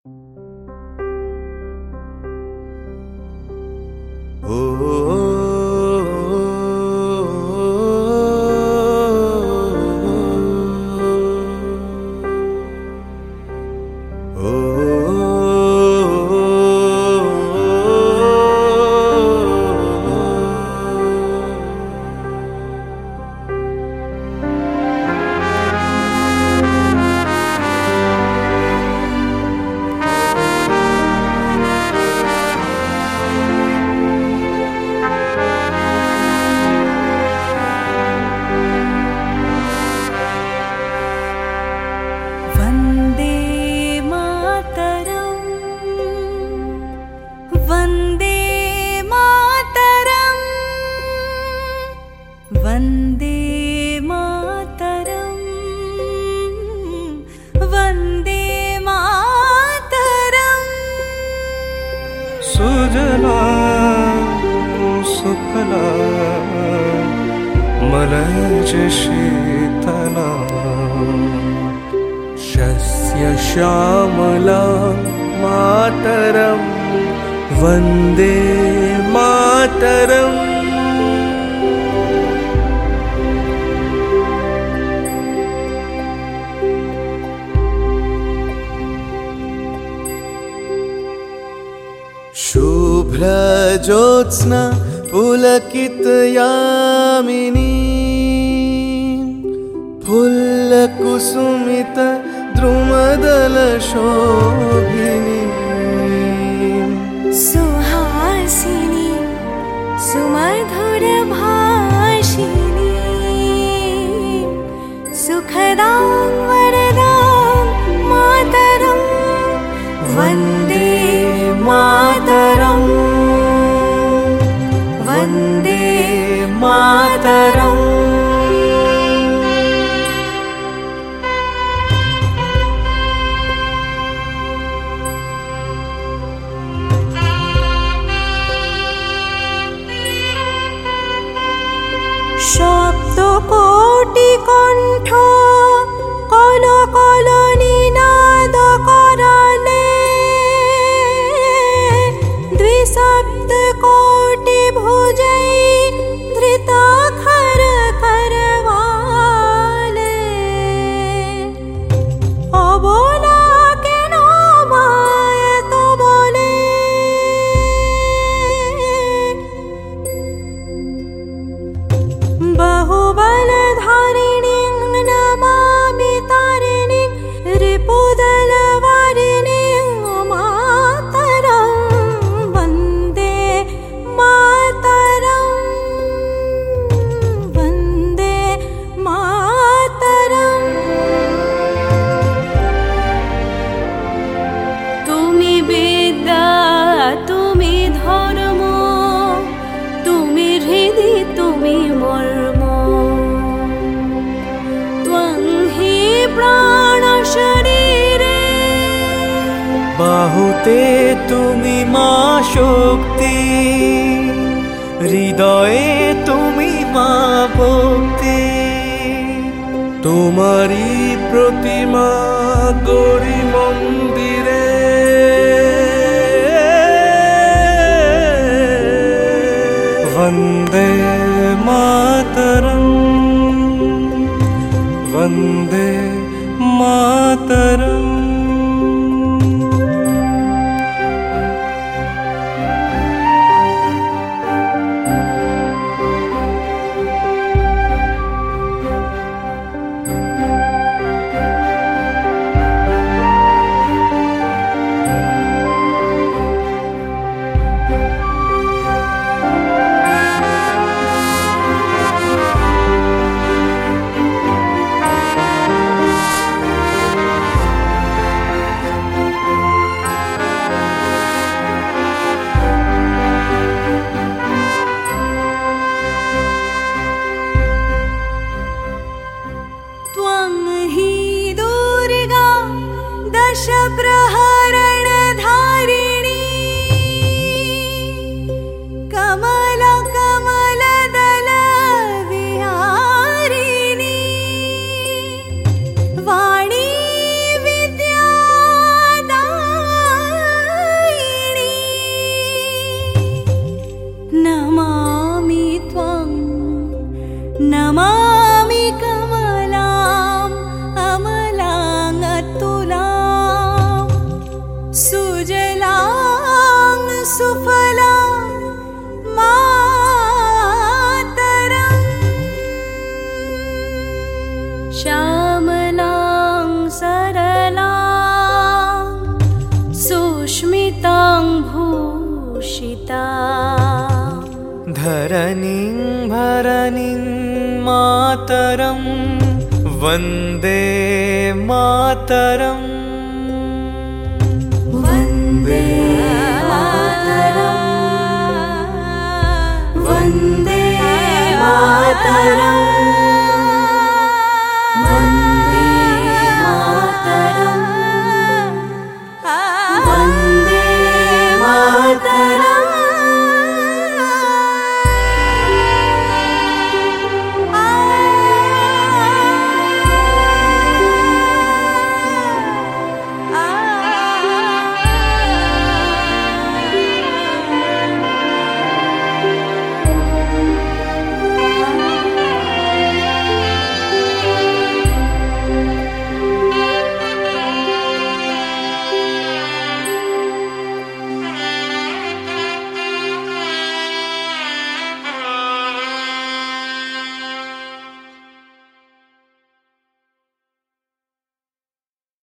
वन्दे मातरम् वन्दे मातरम् सुजला सुफला मलयज शीतला शस्य श्यामला मातरम् वन्दे मातरम् शुभ्रज्योत्स्ना पुलकितयामिनी फुल्लकुसुमित द्रुमदलशोभिनी सुहासिनी सुमधुरभाषिणी सुखदां वरदां मातरं वन्दे मातरम् वन्दे मातरम् शब्दकोटिकण्ठ कल कल निनाद कराले द्विसप्तकोटि भुजै धृताखर करवाले अबोला केन माय तो बोले बहुबलधारिणीं नमामि तारिणीं रिपुदलवारिणीं मातरं वन्दे मातरं वन्दे मातरम् तुमि विद्या तुमि धर्म तुमि हृदि तुमि मर्म त्वं हि प्राण शरीरे बाहुते तुमि मा शक्ति हृदये तुमि मा भक्ति तुम्हारी प्रतिमा गौरी मंदिरे वन्दे मातरम् वन्दे मातरम् त्वं हि दुर्गा दशप्रहरणधारिणी कमल कमलदल विहारिणी वाणी विद्यादायिनी धरणीं भरणीं मातरं वन्दे मातरम् वन्दे मातरम् वन्दे मातरम्